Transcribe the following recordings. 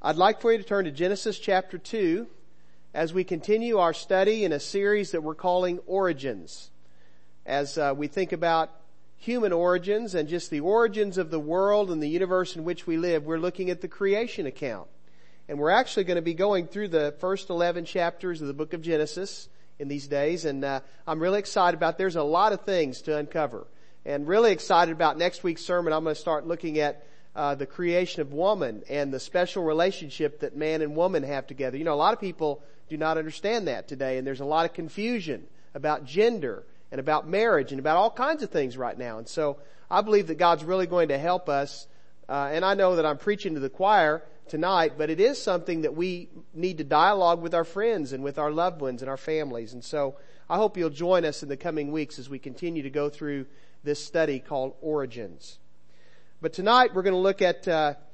I'd like for you to turn to Genesis chapter 2 as we continue our study in a series that we're calling Origins. As we think about human origins and just the origins of the world and the universe in which we live, we're looking at the creation account. And we're actually going to be going through the first 11 chapters of the book of Genesis in these days. And I'm really excited about, there's a lot of things to uncover. And really excited about next week's sermon. I'm going to start looking at the creation of woman and the special relationship that man and woman have together. You know, a lot of people do not understand that today, and there's a lot of confusion about gender and about marriage and about all kinds of things right now. And so I believe that God's really going to help us. And I know that I'm preaching to the choir tonight, but it is something that we need to dialogue with our friends and with our loved ones and our families. And so I hope you'll join us in the coming weeks as we continue to go through this study called Origins. But tonight we're going to look at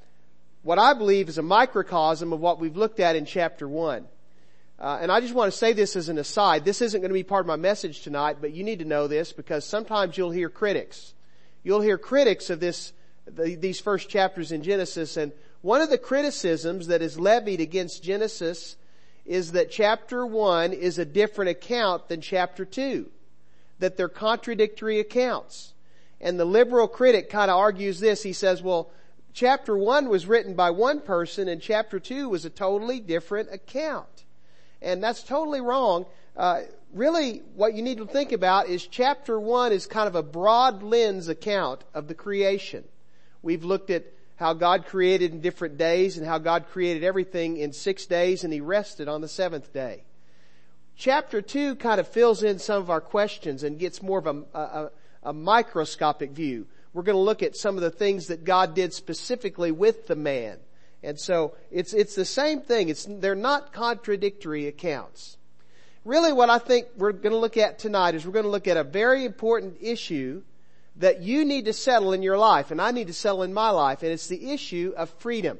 what I believe is a microcosm of what we've looked at in chapter 1. And I just want to say this as an aside. This isn't going to be part of my message tonight, but you need to know this because sometimes you'll hear critics. You'll hear critics of these first chapters in Genesis, and one of the criticisms that is levied against Genesis is that chapter 1 is a different account than chapter 2. That they're contradictory accounts. And the liberal critic kind of argues this. He says, well, chapter 1 was written by one person and chapter 2 was a totally different account. And that's totally wrong. Really, what you need to think about is chapter 1 is kind of a broad lens account of the creation. We've looked at how God created in different days and how God created everything in 6 days and He rested on the seventh day. Chapter 2 kind of fills in some of our questions and gets more of a microscopic view. We're going to look at some of the things that God did specifically with the man. And so it's the same thing. They're not contradictory accounts. Really what I think we're going to look at tonight is we're going to look at a very important issue that you need to settle in your life and I need to settle in my life, and it's the issue of freedom.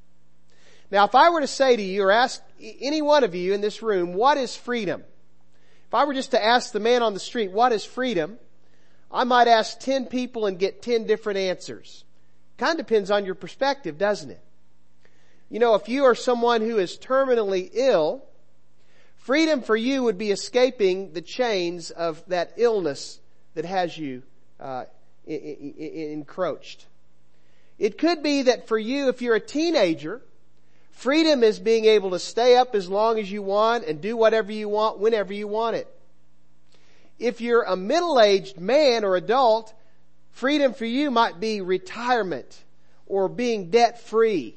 Now, if I were to say to you or ask any one of you in this room, what is freedom? If I were just to ask the man on the street, what is freedom? I might ask 10 people and get 10 different answers. Kind of depends on your perspective, doesn't it? You know, if you are someone who is terminally ill, freedom for you would be escaping the chains of that illness that has you encroached. It could be that for you, if you're a teenager, freedom is being able to stay up as long as you want and do whatever you want whenever you want it. If you're a middle-aged man or adult, freedom for you might be retirement or being debt-free.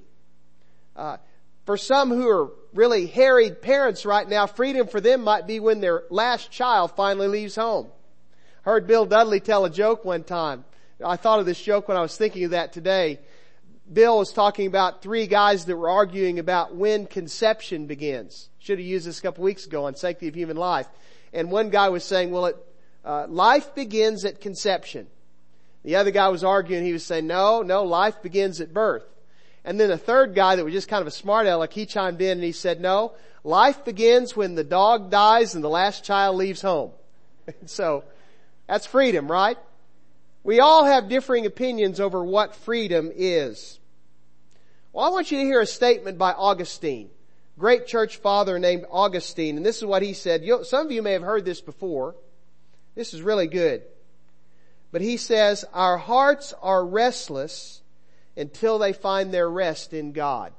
For some who are really harried parents right now, freedom for them might be when their last child finally leaves home. I heard Bill Dudley tell a joke one time. I thought of this joke when I was thinking of that today. Bill was talking about 3 guys that were arguing about when conception begins. Should have used this a couple weeks ago on Sanctity of Human Life. And one guy was saying, well, life begins at conception. The other guy was arguing. He was saying, no, life begins at birth. And then a third guy that was just kind of a smart aleck, he chimed in and he said, no, life begins when the dog dies and the last child leaves home. So that's freedom, right? We all have differing opinions over what freedom is. Well, I want you to hear a statement by Augustine, great church father named Augustine. And this is what he said. Some of you may have heard this before. This is really good. But he says, our hearts are restless until they find their rest in God.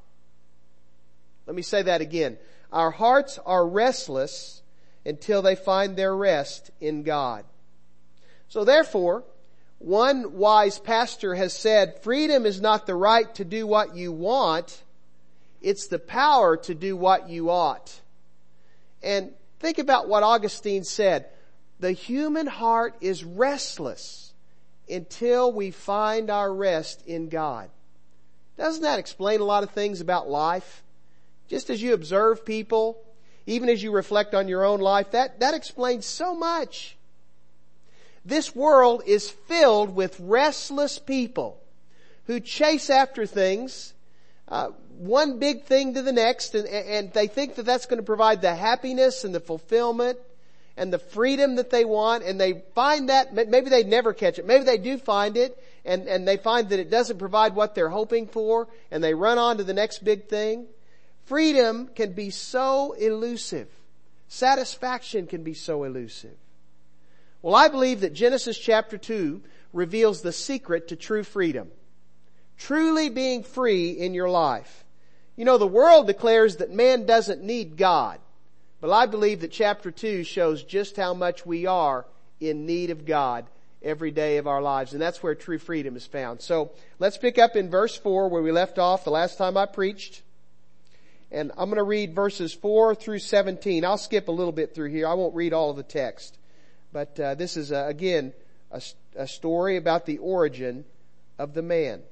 Let me say that again. Our hearts are restless until they find their rest in God. So therefore, one wise pastor has said, freedom is not the right to do what you want. It's the power to do what you ought. And think about what Augustine said. The human heart is restless until we find our rest in God. Doesn't that explain a lot of things about life? Just as you observe people, even as you reflect on your own life, that explains so much. This world is filled with restless people who chase after things, one big thing to the next, and they think that that's going to provide the happiness and the fulfillment and the freedom that they want, and they find that, maybe they never catch it, maybe they do find it, and they find that it doesn't provide what they're hoping for, and they run on to the next big thing. Freedom can be so elusive. Satisfaction can be so elusive. Well, I believe that Genesis chapter 2 reveals the secret to true freedom. Truly being free in your life. You know, the world declares that man doesn't need God. But I believe that chapter 2 shows just how much we are in need of God every day of our lives. And that's where true freedom is found. So let's pick up in verse 4 where we left off the last time I preached. And I'm going to read verses 4 through 17. I'll skip a little bit through here. I won't read all of the text. But this is, again, a story about the origin of the man.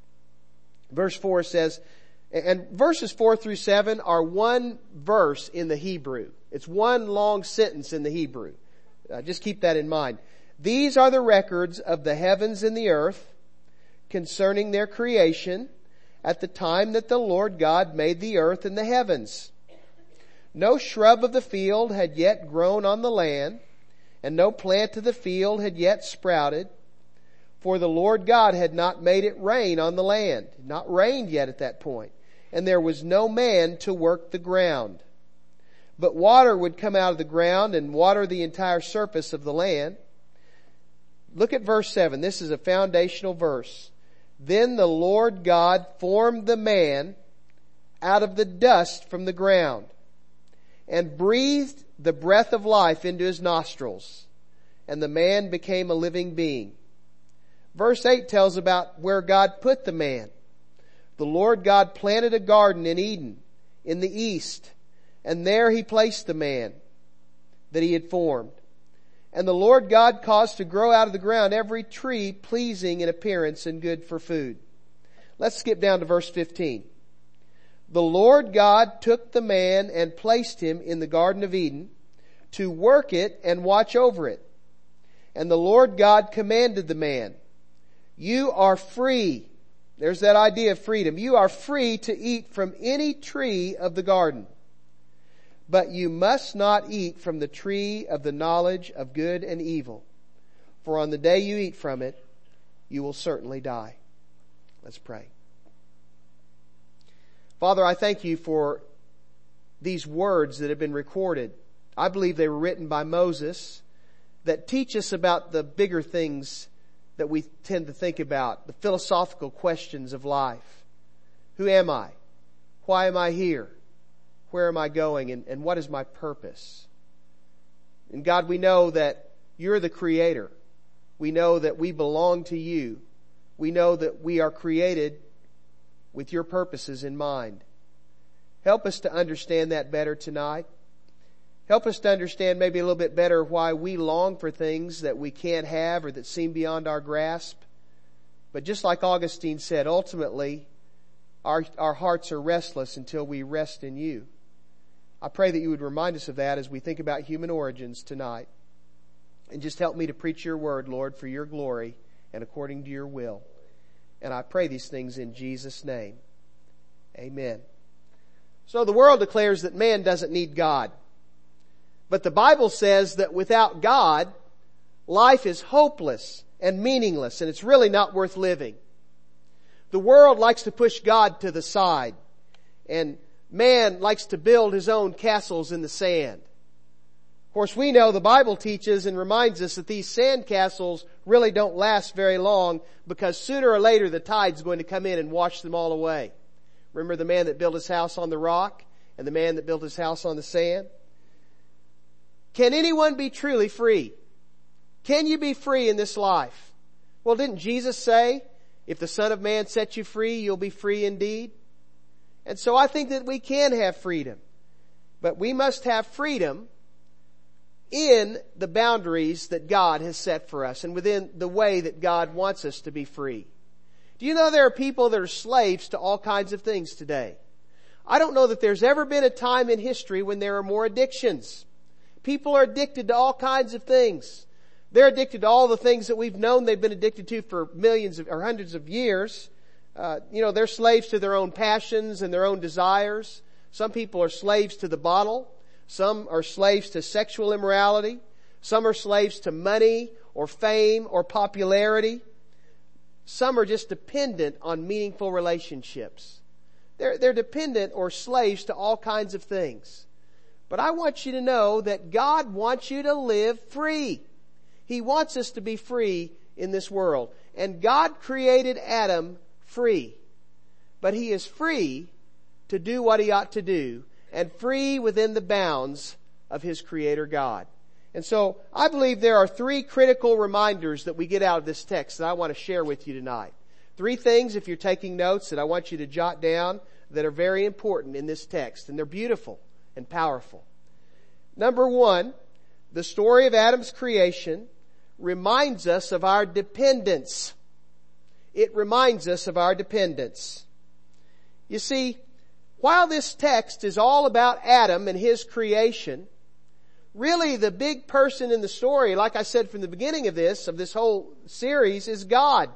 Verse 4 says, and verses 4 through 7 are one verse in the Hebrew. It's one long sentence in the Hebrew. Just keep that in mind. These are the records of the heavens and the earth concerning their creation at the time that the Lord God made the earth and the heavens. No shrub of the field had yet grown on the land, and no plant of the field had yet sprouted, for the Lord God had not made it rain on the land. It had not rained yet at that point. And there was no man to work the ground. But water would come out of the ground and water the entire surface of the land. Look at verse 7. This is a foundational verse. Then the Lord God formed the man out of the dust from the ground and breathed the breath of life into his nostrils, and the man became a living being. Verse 8 tells about where God put the man. The Lord God planted a garden in Eden in the east, and there he placed the man that he had formed. And the Lord God caused to grow out of the ground every tree pleasing in appearance and good for food. Let's skip down to verse 15. The Lord God took the man and placed him in the Garden of Eden to work it and watch over it. And the Lord God commanded the man, you are free. There's that idea of freedom. You are free to eat from any tree of the garden. But you must not eat from the tree of the knowledge of good and evil. For on the day you eat from it, you will certainly die. Let's pray. Father, I thank you for these words that have been recorded. I believe they were written by Moses that teach us about the bigger things that we tend to think about, the philosophical questions of life. Who am I? Why am I here? Where am I going? And what is my purpose? And God, we know that you're the Creator. We know that we belong to you. We know that we are created with your purposes in mind. Help us to understand that better tonight. Help us to understand maybe a little bit better why we long for things that we can't have or that seem beyond our grasp. But just like Augustine said, ultimately, our hearts are restless until we rest in you. I pray that you would remind us of that as we think about human origins tonight. And just help me to preach your word, Lord, for your glory and according to your will. And I pray these things in Jesus' name. Amen. So the world declares that man doesn't need God. But the Bible says that without God, life is hopeless and meaningless, and it's really not worth living. The world likes to push God to the side, and man likes to build his own castles in the sand. Of course, we know the Bible teaches and reminds us that these sand castles really don't last very long, because sooner or later the tide's going to come in and wash them all away. Remember the man that built his house on the rock and the man that built his house on the sand? Can anyone be truly free? Can you be free in this life? Well, didn't Jesus say, if the Son of Man sets you free, you'll be free indeed? And so I think that we can have freedom. But we must have freedom in the boundaries that God has set for us and within the way that God wants us to be free. Do you know there are people that are slaves to all kinds of things today? I don't know that there's ever been a time in history when there are more addictions. People are addicted to all kinds of things. They're addicted to all the things that we've known they've been addicted to for millions or hundreds of years. They're slaves to their own passions and their own desires. Some people are slaves to the bottle. Some are slaves to sexual immorality. Some are slaves to money or fame or popularity. some are just dependent on meaningful relationships. They're dependent or slaves to all kinds of things. But I want you to know that God wants you to live free. He wants us to be free in this world. And God created Adam free. But he is free to do what he ought to do, and free within the bounds of his Creator God. And so I believe there are 3 critical reminders that we get out of this text that I want to share with you tonight. 3 things, if you're taking notes, that I want you to jot down that are very important in this text, and they're beautiful and powerful. Number 1, the story of Adam's creation reminds us of our dependence. It reminds us of our dependence. You see, while this text is all about Adam and his creation, really the big person in the story, like I said from the beginning of this whole series, is God.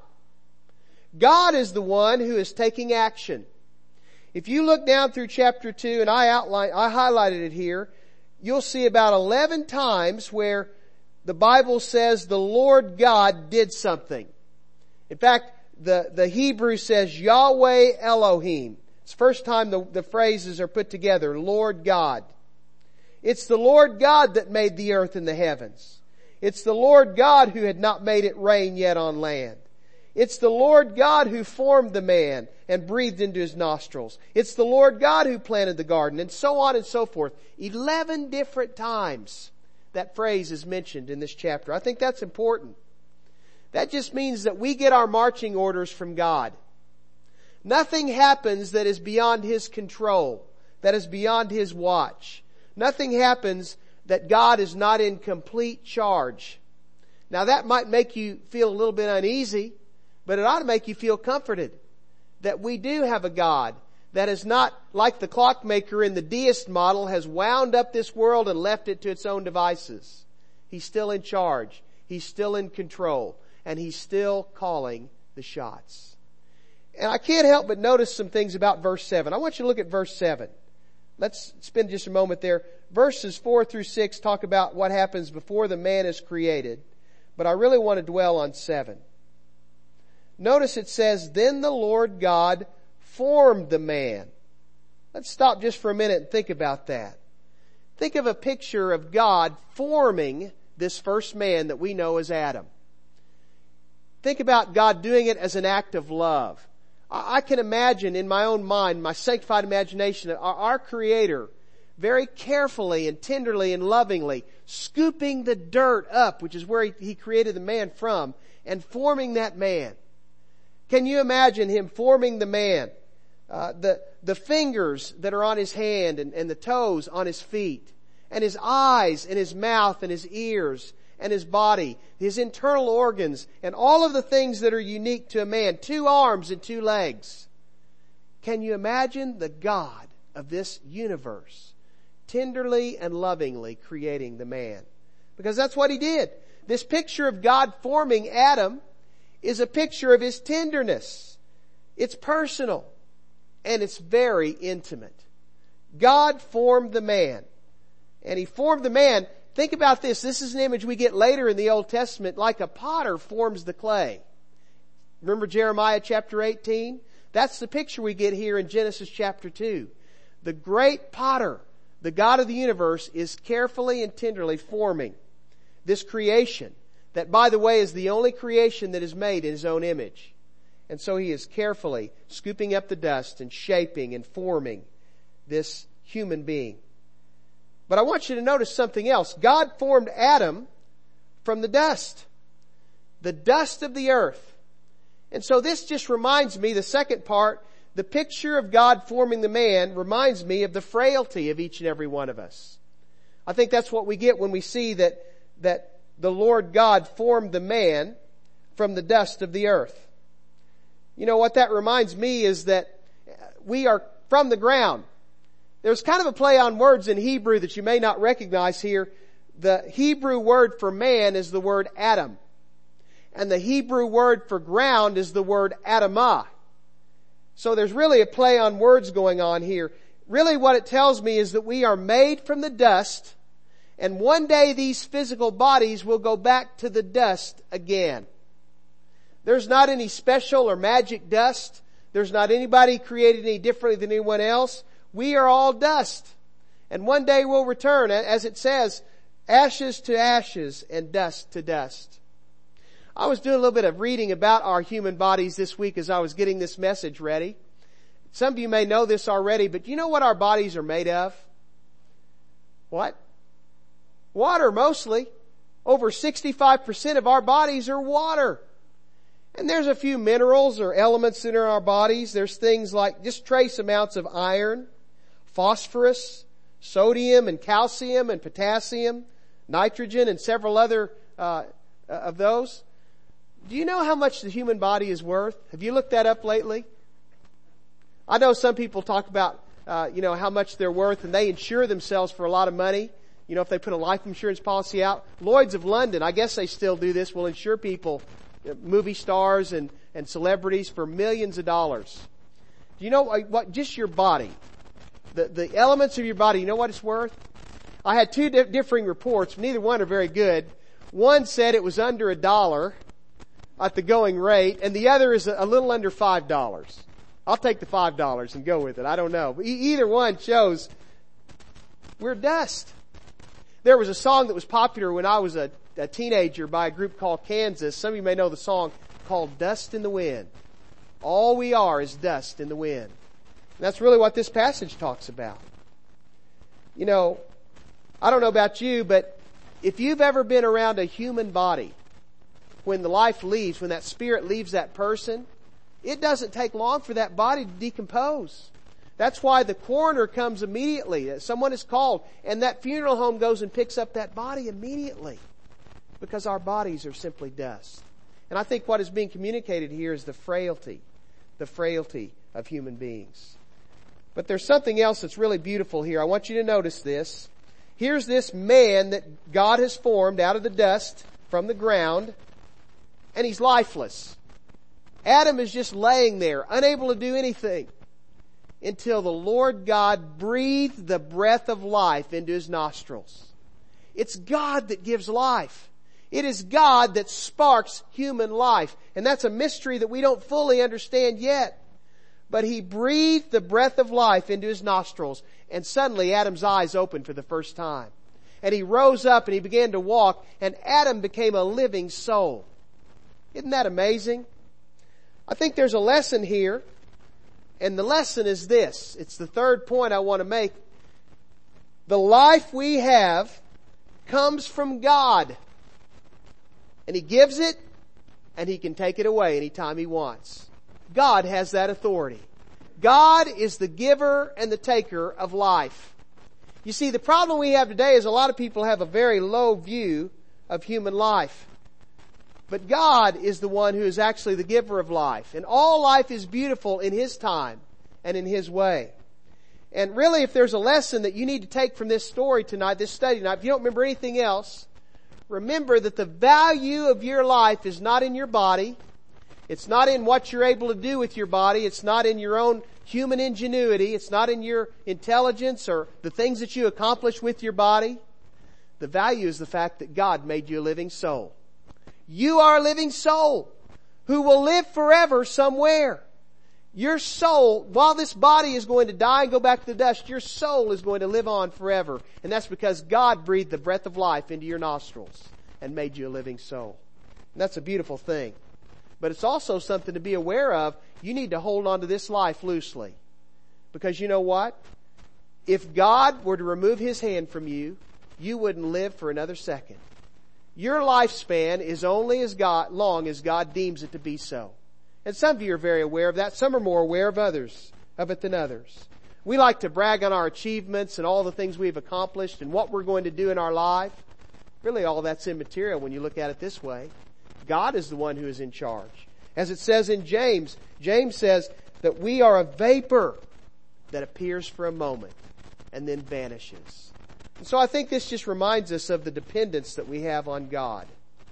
God is the one who is taking action. If you look down through chapter 2, and I highlighted it here, you'll see about 11 times where the Bible says the Lord God did something. In fact, the Hebrew says Yahweh Elohim. It's the first time the phrases are put together, Lord God. It's the Lord God that made the earth and the heavens. It's the Lord God who had not made it rain yet on land. It's the Lord God who formed the man and breathed into his nostrils. It's the Lord God who planted the garden, and so on and so forth. 11 different times that phrase is mentioned in this chapter. I think that's important. That just means that we get our marching orders from God. Nothing happens that is beyond his control, that is beyond his watch. Nothing happens that God is not in complete charge. Now that might make you feel a little bit uneasy, but it ought to make you feel comforted that we do have a God that is not like the clockmaker in the deist model has wound up this world and left it to its own devices. He's still in charge. He's still in control. And he's still calling the shots. And I can't help but notice some things about verse 7. I want you to look at verse 7. Let's spend just a moment there. Verses 4 through 6 talk about what happens before the man is created. But I really want to dwell on 7. Notice it says, then the Lord God formed the man. Let's stop just for a minute and think about that. Think of a picture of God forming this first man that we know as Adam. Think about God doing it as an act of love. I can imagine in my own mind, my sanctified imagination, our Creator very carefully and tenderly and lovingly scooping the dirt up, which is where He created the man from, and forming that man. Can you imagine Him forming the man? The fingers that are on his hand and the toes on his feet, and his eyes and his mouth and his ears and his body, his internal organs, and all of the things that are unique to a man, 2 arms and 2 legs. Can you imagine the God of this universe tenderly and lovingly creating the man? Because that's what He did. This picture of God forming Adam is a picture of His tenderness. It's personal and it's very intimate. God formed the man, and He formed the man. Think about this. This is an image we get later in the Old Testament, like a potter forms the clay. Remember Jeremiah chapter 18? That's the picture we get here in Genesis chapter 2. The great potter, the God of the universe, is carefully and tenderly forming this creation that, by the way, is the only creation that is made in His own image. And so He is carefully scooping up the dust and shaping and forming this human being. But I want you to notice something else. God formed Adam from the dust of the earth. And so this just reminds me, the second part, the picture of God forming the man reminds me of the frailty of each and every one of us. I think that's what we get when we see that the Lord God formed the man from the dust of the earth. You know what that reminds me is that we are from the ground. There's kind of a play on words in Hebrew that you may not recognize here. The Hebrew word for man is the word Adam. And the Hebrew word for ground is the word Adamah. So there's really a play on words going on here. Really what it tells me is that we are made from the dust, and one day these physical bodies will go back to the dust again. There's not any special or magic dust. There's not anybody created any differently than anyone else. We are all dust. And one day we'll return, as it says, ashes to ashes and dust to dust. I was doing a little bit of reading about our human bodies this week as I was getting this message ready. Some of you may know this already, but do you know what our bodies are made of? What? Water, mostly. Over 65% of our bodies are water. And there's a few minerals or elements in our bodies. There's things like just trace amounts of iron, phosphorus, sodium and calcium and potassium, nitrogen and several other of those. Do you know how much the human body is worth? Have you looked that up lately? I know some people talk about how much they're worth, and they insure themselves for a lot of money. You know, if they put a life insurance policy out. Lloyd's of London, I guess they still do this, will insure people, movie stars and celebrities, for millions of dollars. Do you know what just your body, the elements of your body, you know what it's worth? I had two differing reports. Neither one are very good. One said it was under $1 at the going rate, and the other is a little under $5. I'll take the $5 and go with it. I don't know. But either one shows we're dust. There was a song that was popular when I was a teenager by a group called Kansas. Some of you may know the song called Dust in the Wind. All we are is dust in the wind. And that's really what this passage talks about. You know, I don't know about you, but if you've ever been around a human body, when the life leaves, when that spirit leaves that person, it doesn't take long for that body to decompose. That's why the coroner comes immediately. Someone is called, and that funeral home goes and picks up that body immediately. Because our bodies are simply dust. And I think what is being communicated here is the frailty of human beings. But there's something else that's really beautiful here. I want you to notice this. Here's this man that God has formed out of the dust from the ground, and he's lifeless. Adam is just laying there, unable to do anything, until the Lord God breathed the breath of life into his nostrils. It's God that gives life. It is God that sparks human life. And that's a mystery that we don't fully understand yet. But he breathed the breath of life into his nostrils, and suddenly Adam's eyes opened for the first time. And he rose up and he began to walk, and Adam became a living soul. Isn't that amazing? I think there's a lesson here. And the lesson is this. It's the third point I want to make. The life we have comes from God. And He gives it, and He can take it away anytime He wants. God has that authority. God is the giver and the taker of life. You see, the problem we have today is a lot of people have a very low view of human life. But God is the one who is actually the giver of life. And all life is beautiful in His time and in His way. And really, if there's a lesson that you need to take from this story tonight, this study tonight, if you don't remember anything else, remember that the value of your life is not in your body. It's not in what you're able to do with your body. It's not in your own human ingenuity. It's not in your intelligence or the things that you accomplish with your body. The value is the fact that God made you a living soul. You are a living soul who will live forever somewhere. Your soul, while this body is going to die and go back to the dust, your soul is going to live on forever. And that's because God breathed the breath of life into your nostrils and made you a living soul. And that's a beautiful thing. But it's also something to be aware of. You need to hold on to this life loosely. Because you know what? If God were to remove His hand from you, you wouldn't live for another second. Your lifespan is only as long as God deems it to be so. And some of you are very aware of that. Some are more aware of it than others. We like to brag on our achievements and all the things we've accomplished and what we're going to do in our life. Really, all that's immaterial when you look at it this way. God is the one who is in charge. As it says in James, James says that we are a vapor that appears for a moment and then vanishes. And so I think this just reminds us of the dependence that we have on God.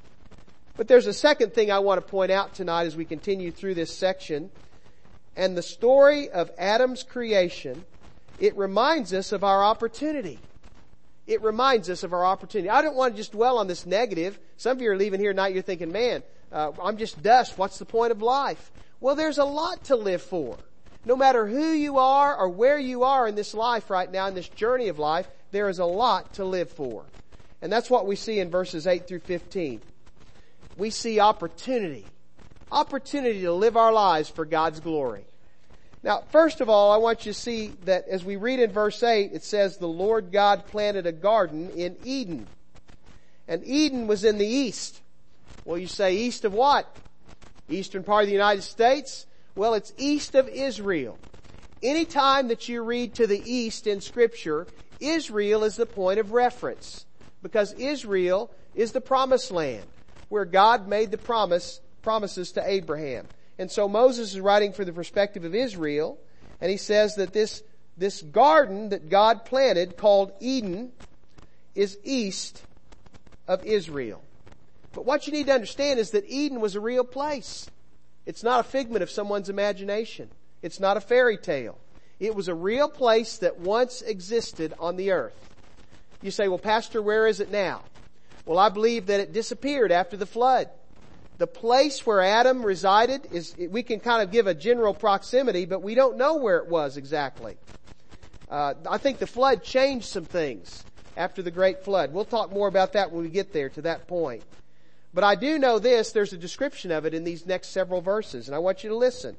But there's a second thing I want to point out tonight as we continue through this section. And the story of Adam's creation, it reminds us of our opportunity. It reminds us of our opportunity. I don't want to just dwell on this negative. Some of you are leaving here tonight, you're thinking, man, I'm just dust. What's the point of life? Well, there's a lot to live for. No matter who you are or where you are in this life right now, in this journey of life, there is a lot to live for. And that's what we see in verses 8 through 15. We see opportunity. Opportunity to live our lives for God's glory. Now, first of all, I want you to see that as we read in verse 8, it says, the Lord God planted a garden in Eden. And Eden was in the east. Well, you say, east of what? Eastern part of the United States? Well, it's east of Israel. Anytime that you read to the east in Scripture, Israel is the point of reference. Because Israel is the promised land where God made the promises to Abraham. And so Moses is writing from the perspective of Israel, and he says that this garden that God planted called Eden is east of Israel. But what you need to understand is that Eden was a real place. It's not a figment of someone's imagination. It's not a fairy tale. It was a real place that once existed on the earth. You say, well, Pastor, where is it now? Well, I believe that it disappeared after the flood. The place where Adam resided we can kind of give a general proximity, but we don't know where it was exactly. I think the flood changed some things after the great flood. We'll talk more about that when we get there to that point. But I do know this, there's a description of it in these next several verses, and I want you to listen.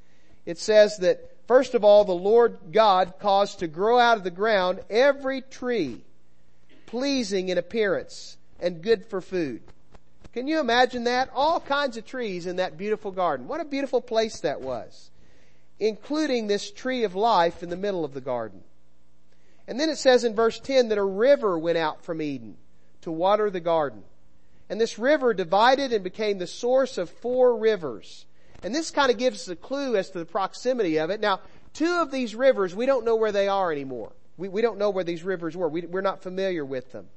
It says that, first of all, the Lord God caused to grow out of the ground every tree pleasing in appearance and good for food. Can you imagine that? All kinds of trees in that beautiful garden. What a beautiful place that was. Including this tree of life in the middle of the garden. And then it says in verse 10 that a river went out from Eden to water the garden. And this river divided and became the source of 4 rivers. And this kind of gives us a clue as to the proximity of it. Now, 2 of these rivers, we don't know where they are anymore. We don't know where these rivers were. We're not familiar with them.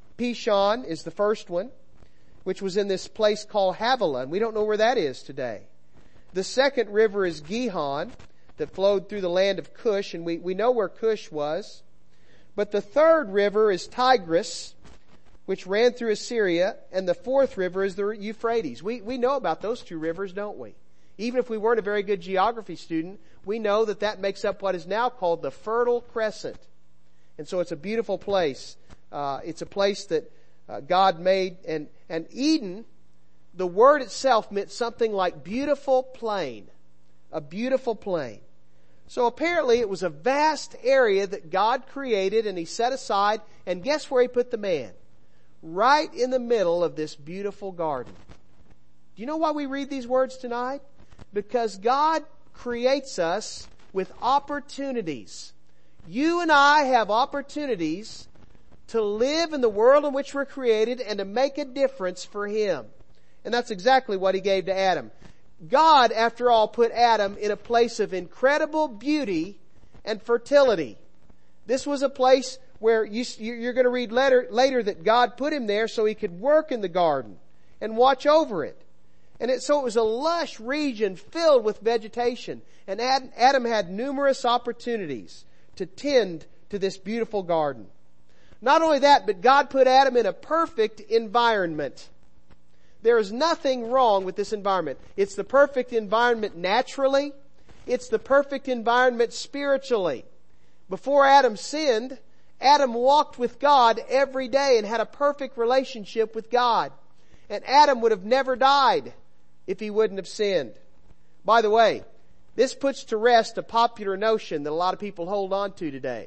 Pishon is the first one, which was in this place called Havilah, and we don't know where that is today. The second river is Gihon, that flowed through the land of Cush, and we know where Cush was. But the third river is Tigris, which ran through Assyria, and the fourth river is the Euphrates. We know about those 2 rivers, don't we? Even if we weren't a very good geography student, we know that that makes up what is now called the Fertile Crescent. And so it's a beautiful place. It's a place that God made. And Eden, the word itself meant something like beautiful plain. A beautiful plain. So apparently it was a vast area that God created and He set aside. And guess where He put the man? Right in the middle of this beautiful garden. Do you know why we read these words tonight? Because God creates us with opportunities. You and I have opportunities to live in the world in which we're created and to make a difference for Him. And that's exactly what He gave to Adam. God, after all, put Adam in a place of incredible beauty and fertility. This was a place where you're going to read later that God put him there so he could work in the garden and watch over it. And so it was a lush region filled with vegetation. And Adam had numerous opportunities to tend to this beautiful garden. Not only that, but God put Adam in a perfect environment. There is nothing wrong with this environment. It's the perfect environment naturally. It's the perfect environment spiritually. Before Adam sinned, Adam walked with God every day and had a perfect relationship with God. And Adam would have never died if he wouldn't have sinned. By the way, this puts to rest a popular notion that a lot of people hold on to today.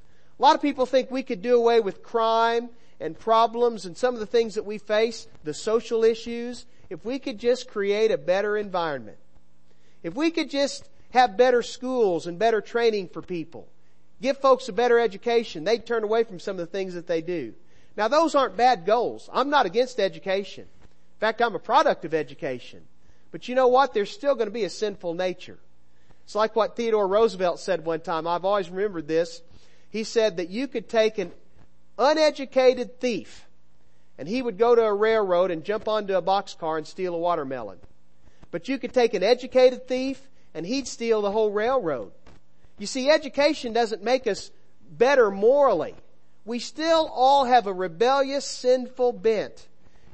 A lot of people think we could do away with crime and problems and some of the things that we face, the social issues, if we could just create a better environment. If we could just have better schools and better training for people. Give folks a better education. They'd turn away from some of the things that they do. Now those aren't bad goals. I'm not against education. In fact, I'm a product of education. But you know what? There's still going to be a sinful nature. It's like what Theodore Roosevelt said one time. I've always remembered this. He said that you could take an uneducated thief and he would go to a railroad and jump onto a boxcar and steal a watermelon. But you could take an educated thief and he'd steal the whole railroad. You see, education doesn't make us better morally. We still all have a rebellious, sinful bent.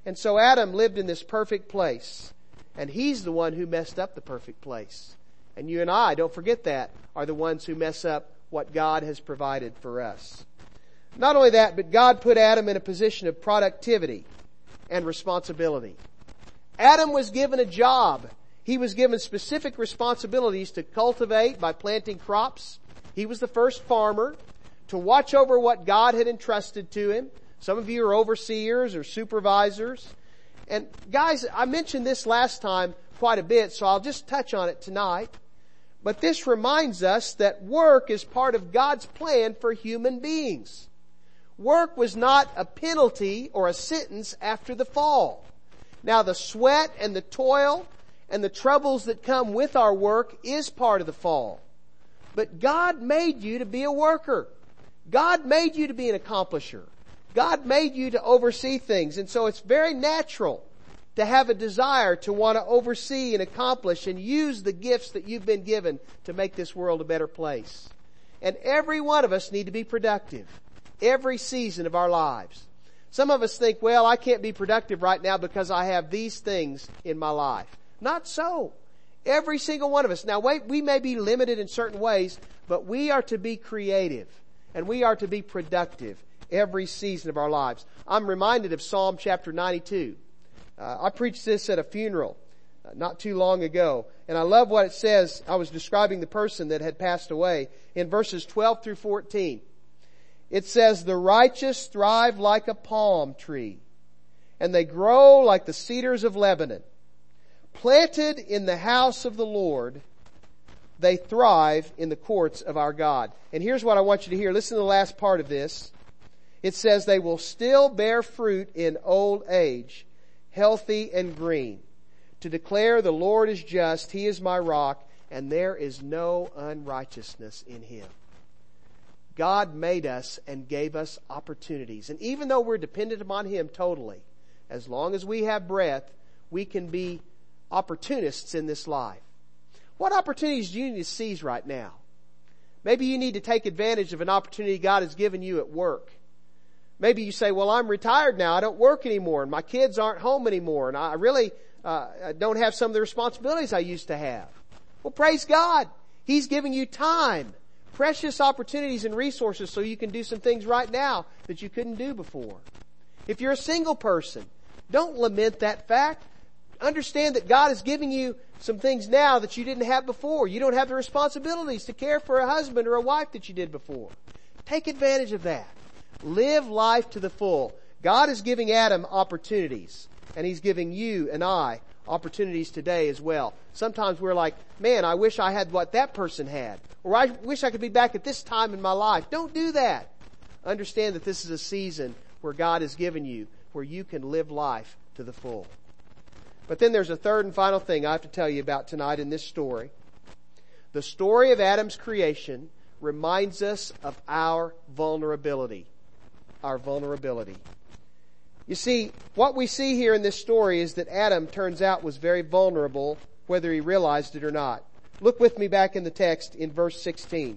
And so Adam lived in this perfect place. And he's the one who messed up the perfect place. And you and I, don't forget that, are the ones who mess up what God has provided for us. Not only that, but God put Adam in a position of productivity and responsibility. Adam was given a job. He was given specific responsibilities to cultivate by planting crops. He was the first farmer, to watch over what God had entrusted to him. Some of you are overseers or supervisors. And guys, I mentioned this last time quite a bit, so I'll just touch on it tonight. But this reminds us that work is part of God's plan for human beings. Work was not a penalty or a sentence after the fall. Now the sweat and the toil and the troubles that come with our work is part of the fall. But God made you to be a worker. God made you to be an accomplisher. God made you to oversee things. And so it's very natural to have a desire to want to oversee and accomplish and use the gifts that you've been given to make this world a better place. And every one of us need to be productive every season of our lives. Some of us think, well, I can't be productive right now because I have these things in my life. Not so. Every single one of us. Now, we may be limited in certain ways, but we are to be creative and we are to be productive every season of our lives. I'm reminded of Psalm chapter 92. I preached this at a funeral not too long ago, and I love what it says. I was describing the person that had passed away in verses 12 through 14. It says, "The righteous thrive like a palm tree, and they grow like the cedars of Lebanon. Planted in the house of the Lord, they thrive in the courts of our God." And here's what I want you to hear. Listen to the last part of this. It says, "They will still bear fruit in old age, healthy and green, to declare the Lord is just, He is my rock, and there is no unrighteousness in Him." God made us and gave us opportunities. And even though we're dependent upon Him totally, as long as we have breath, we can be opportunists in this life. What opportunities do you need to seize right now? Maybe you need to take advantage of an opportunity God has given you at work. Maybe you say, well, I'm retired now. I don't work anymore, and my kids aren't home anymore, and I really don't have some of the responsibilities I used to have. Well, praise God. He's giving you time, precious opportunities and resources so you can do some things right now that you couldn't do before. If you're a single person, don't lament that fact. Understand that God is giving you some things now that you didn't have before. You don't have the responsibilities to care for a husband or a wife that you did before. Take advantage of that. Live life to the full. God is giving Adam opportunities, and He's giving you and I opportunities today as well. Sometimes we're like, man, I wish I had what that person had. Or I wish I could be back at this time in my life. Don't do that. Understand that this is a season where God has given you, where you can live life to the full. But then there's a third and final thing I have to tell you about tonight in this story. The story of Adam's creation reminds us of our vulnerability. Our vulnerability. You see, what we see here in this story is that Adam, turns out, was very vulnerable, whether he realized it or not. Look with me back in the text in verse 16.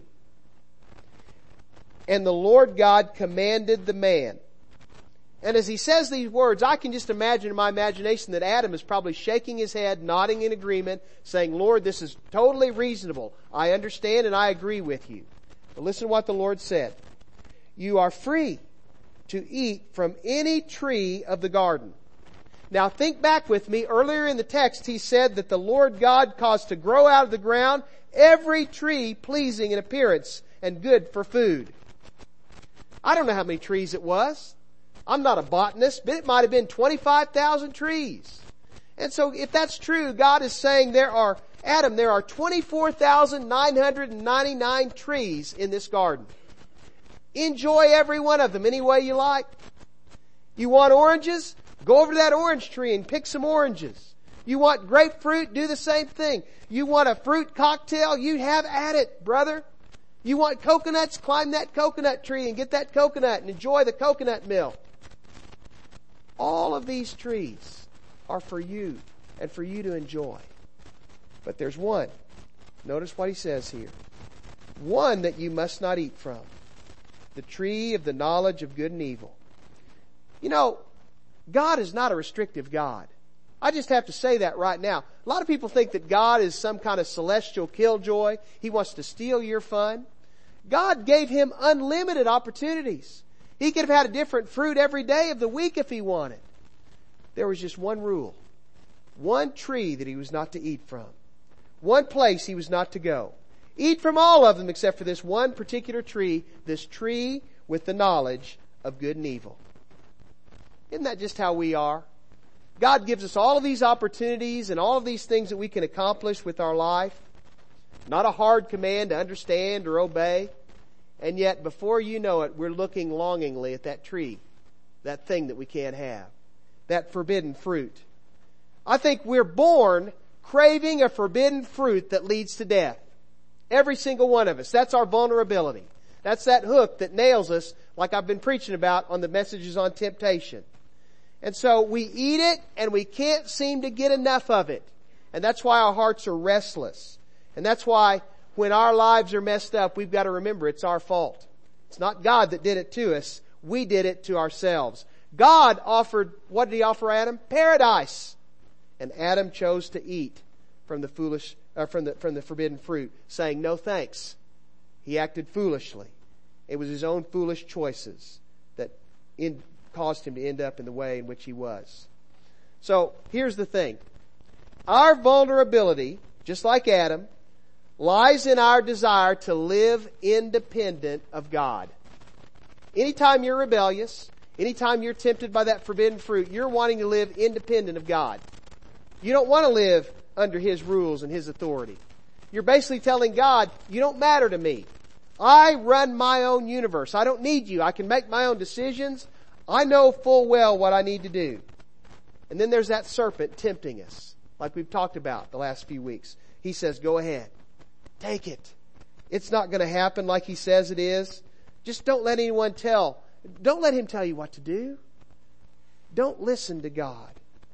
"And the Lord God commanded the man." And as he says these words, I can just imagine in my imagination that Adam is probably shaking his head, nodding in agreement, saying, Lord, this is totally reasonable. I understand and I agree with you. But listen to what the Lord said. "You are free to eat from any tree of the garden." Now think back with me. Earlier in the text, he said that the Lord God caused to grow out of the ground every tree pleasing in appearance and good for food. I don't know how many trees it was. I'm not a botanist, but it might have been 25,000 trees. And so if that's true, God is saying there are 24,999 trees in this garden. Enjoy every one of them any way you like. You want oranges? Go over to that orange tree and pick some oranges. You want grapefruit? Do the same thing. You want a fruit cocktail? You have at it, brother. You want coconuts? Climb that coconut tree and get that coconut and enjoy the coconut milk. All of these trees are for you and for you to enjoy. But there's one. Notice what he says here. One that you must not eat from. The tree of the knowledge of good and evil. You know, God is not a restrictive God. I just have to say that right now. A lot of people think that God is some kind of celestial killjoy. He wants to steal your fun. God gave him unlimited opportunities. He could have had a different fruit every day of the week if he wanted. There was just one rule. One tree that he was not to eat from. One place he was not to go. Eat from all of them except for this one particular tree, this tree with the knowledge of good and evil. Isn't that just how we are? God gives us all of these opportunities and all of these things that we can accomplish with our life. Not a hard command to understand or obey. And yet, before you know it, we're looking longingly at that tree, that thing that we can't have, that forbidden fruit. I think we're born craving a forbidden fruit that leads to death. Every single one of us. That's our vulnerability. That's that hook that nails us, like I've been preaching about on the messages on temptation. And so we eat it and we can't seem to get enough of it. And that's why our hearts are restless. And that's why when our lives are messed up, we've got to remember it's our fault. It's not God that did it to us. We did it to ourselves. God offered, what did he offer Adam? Paradise. And Adam chose to eat from the from the forbidden fruit, saying no thanks. He acted foolishly. It was his own foolish choices that caused him to end up in the way in which he was. So here's the thing. Our vulnerability, just like Adam, lies in our desire to live independent of God. Anytime you're rebellious, anytime you're tempted by that forbidden fruit, you're wanting to live independent of God. You don't want to live under his rules and his authority. You're basically telling God, you don't matter to me. I run my own universe. I don't need you. I can make my own decisions. I know full well what I need to do. And then there's that serpent tempting us, like we've talked about the last few weeks. He says, go ahead. Take it. It's not going to happen like he says it is. Just don't let anyone don't let him tell you what to do. Don't listen to God.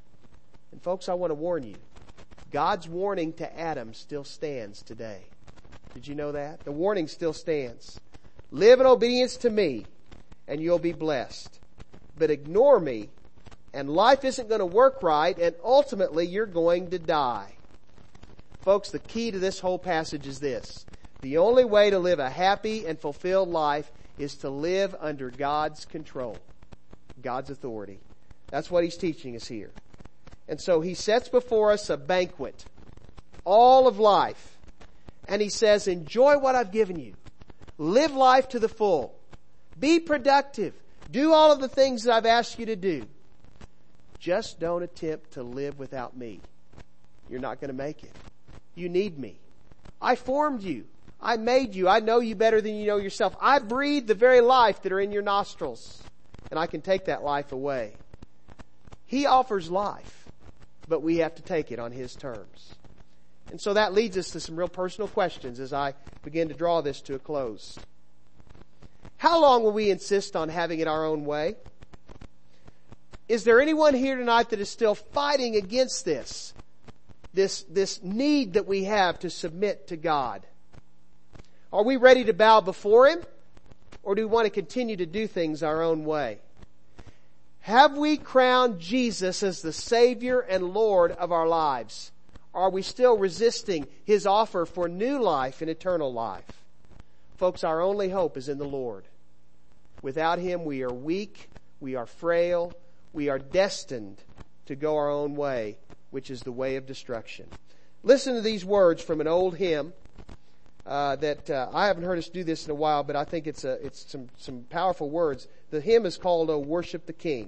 And folks, I want to warn you. God's warning to Adam still stands today. Did you know that? The warning still stands. Live in obedience to me and you'll be blessed. But ignore me and life isn't going to work right and ultimately you're going to die. Folks, the key to this whole passage is this. The only way to live a happy and fulfilled life is to live under God's control, God's authority. That's what he's teaching us here. And so he sets before us a banquet, all of life. And he says, enjoy what I've given you. Live life to the full. Be productive. Do all of the things that I've asked you to do. Just don't attempt to live without me. You're not going to make it. You need me. I formed you. I made you. I know you better than you know yourself. I breathe the very life that are in your nostrils. And I can take that life away. He offers life, but we have to take it on his terms. And so that leads us to some real personal questions as I begin to draw this to a close. How long will we insist on having it our own way? Is there anyone here tonight that is still fighting against this need that we have to submit to God? Are we ready to bow before him? Or do we want to continue to do things our own way? Have we crowned Jesus as the Savior and Lord of our lives? Are we still resisting his offer for new life and eternal life? Folks, our only hope is in the Lord. Without him, we are weak, we are frail, we are destined to go our own way, which is the way of destruction. Listen to these words from an old hymn that I haven't heard us do this in a while, but I think it's some powerful words. The hymn is called "O Worship the King."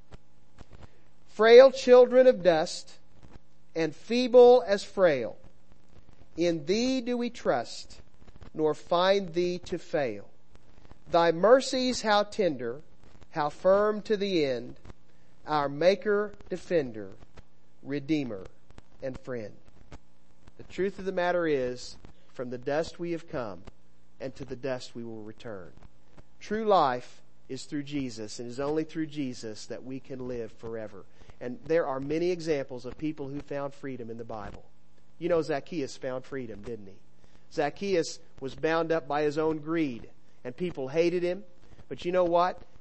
Frail children of dust and feeble as frail, in thee do we trust, nor find thee to fail. Thy mercies how tender, how firm to the end, our Maker, Defender, Redeemer, and Friend. The truth of the matter is, from the dust we have come, and to the dust we will return. True life is through Jesus, and it is only through Jesus that we can live forever. And there are many examples of people who found freedom in the Bible. You know, Zacchaeus found freedom, didn't he? Zacchaeus was bound up by his own greed, and people hated him. But you know what?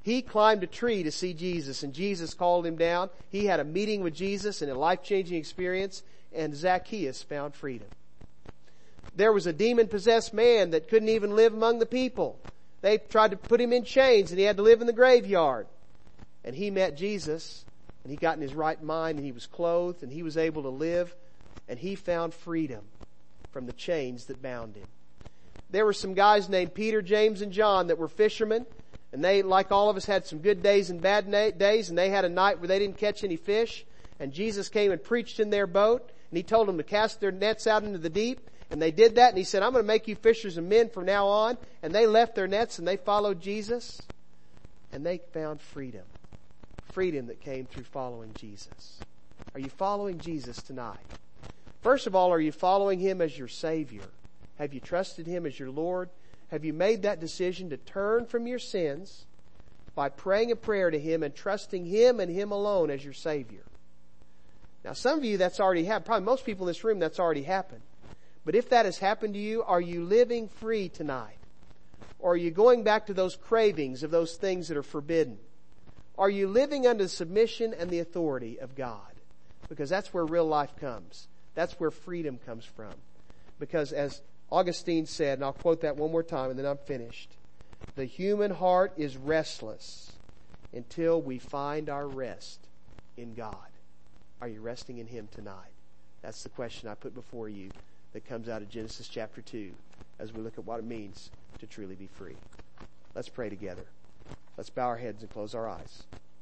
He climbed a tree to see Jesus, and Jesus called him down. He had a meeting with Jesus and a life-changing experience, and Zacchaeus found freedom. There was a demon-possessed man that couldn't even live among the people. They tried to put him in chains, and he had to live in the graveyard. And he met Jesus, and he got in his right mind, and he was clothed, and he was able to live, and he found freedom from the chains that bound him. There were some guys named Peter, James, and John that were fishermen, and they, like all of us, had some good days and bad days, and they had a night where they didn't catch any fish, and Jesus came and preached in their boat, and he told them to cast their nets out into the deep, and they did that, and he said, I'm going to make you fishers of men from now on, and they left their nets, and they followed Jesus, and they found freedom. Freedom that came through following Jesus. Are you following Jesus tonight? First of all, are you following Him as your Savior? Have you trusted Him as your Lord? Have you made that decision to turn from your sins by praying a prayer to Him and trusting Him and Him alone as your Savior? Now, some of you, that's already happened. Probably most people in this room, that's already happened. But if that has happened to you, are you living free tonight? Or are you going back to those cravings of those things that are forbidden? Are you living under the submission and the authority of God? Because that's where real life comes. That's where freedom comes from. Because as Augustine said, and I'll quote that one more time and then I'm finished. The human heart is restless until we find our rest in God. Are you resting in Him tonight? That's the question I put before you that comes out of Genesis chapter 2 as we look at what it means to truly be free. Let's pray together. Let's bow our heads and close our eyes.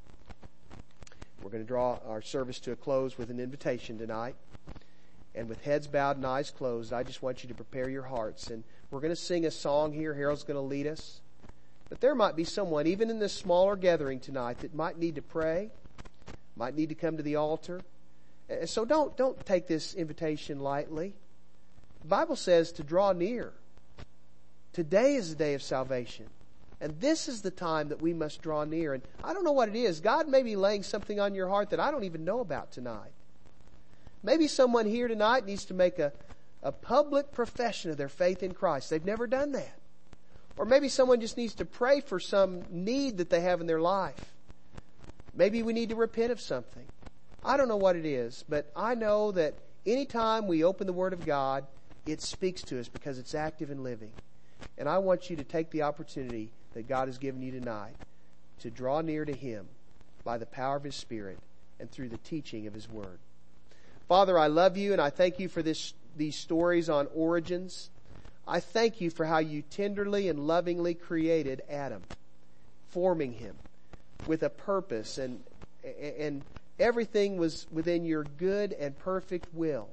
We're going to draw our service to a close with an invitation tonight. And with heads bowed and eyes closed, I just want you to prepare your hearts. And we're going to sing a song here. Harold's going to lead us. But there might be someone, even in this smaller gathering tonight, that might need to pray, might need to come to the altar. So don't take this invitation lightly. The Bible says to draw near. Today is the day of salvation. And this is the time that we must draw near. And I don't know what it is. God may be laying something on your heart that I don't even know about tonight. Maybe someone here tonight needs to make a public profession of their faith in Christ. They've never done that. Or maybe someone just needs to pray for some need that they have in their life. Maybe we need to repent of something. I don't know what it is, but I know that anytime we open the Word of God, it speaks to us because it's active and living. And I want you to take the opportunity that God has given you tonight to draw near to Him by the power of His Spirit and through the teaching of His Word. Father, I love You and I thank You for these stories on origins. I thank You for how You tenderly and lovingly created Adam, forming him with a purpose, and everything was within Your good and perfect will.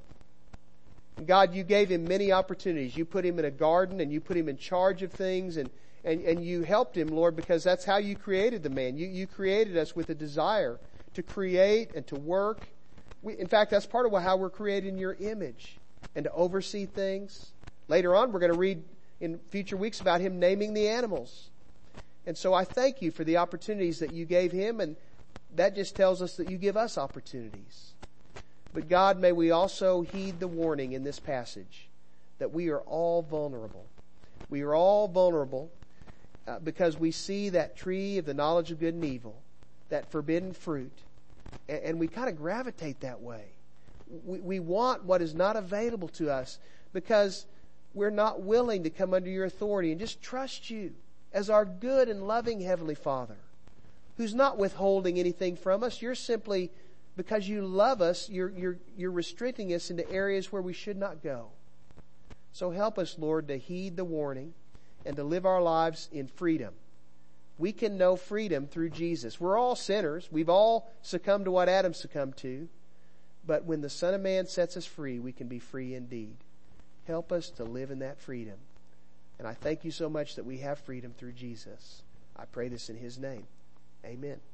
God, You gave him many opportunities. You put him in a garden and You put him in charge of things, and You helped him, Lord, because that's how You created the man. You created us with a desire to create and to work. In fact, that's part of how we're created in Your image and to oversee things. Later on, we're going to read in future weeks about him naming the animals. And so I thank You for the opportunities that You gave him, and that just tells us that You give us opportunities. But God, may we also heed the warning in this passage that we are all vulnerable. We are all vulnerable because we see that tree of the knowledge of good and evil, that forbidden fruit, and we kind of gravitate that way. We want what is not available to us because we're not willing to come under Your authority and just trust You as our good and loving Heavenly Father, who's not withholding anything from us. You're simply, because You love us, you're restricting us into areas where we should not go. So help us, Lord, to heed the warning and to live our lives in freedom. We can know freedom through Jesus. We're all sinners. We've all succumbed to what Adam succumbed to. But when the Son of Man sets us free, we can be free indeed. Help us to live in that freedom. And I thank You so much that we have freedom through Jesus. I pray this in His name. Amen.